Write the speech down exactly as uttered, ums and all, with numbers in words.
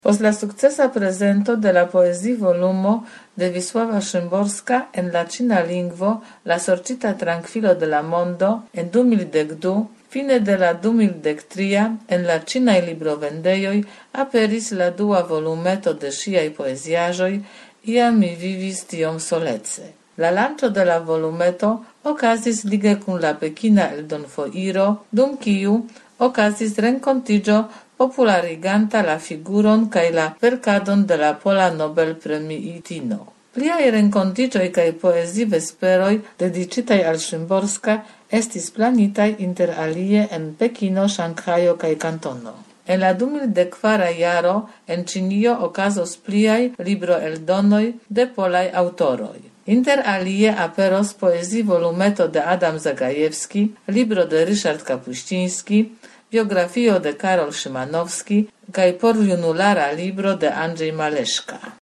Post la successa presento de la poesie volumo de Wisława Szymborska en la cina lingvo La sorcita tranquilo de la mondo en du mil dek du, fine de la du mil dek tri en la cinaj librovendejoj aperis la dua volumeto de ŝiaj poeziaĵoj Iam mi vivis tiom solece. La lanĉo de la volumeto okazis lige kun la pekina eldonfoiro, dum kiu okazis renkontiĝo populariganta la figuron kaj la verkadon de la pola Nobel-premiitino. Pliaj renkontiĝoj kaj poezivesperoj dediĉitaj al Szymborska estis planitaj inter alie en Pekino, Ŝanghajo kaj Kantono. En la du mil dek kvara jaro en Ĉinio okazos pliaj libroeldonoj de polaj aŭtoroj. Inter alie aperos poezivolumeto de Adam Zagajewski, libro de Ryszard Kapuściński, biografio de Karol Szymanowski kaj porjunulara libro de Andrzej Maleszka.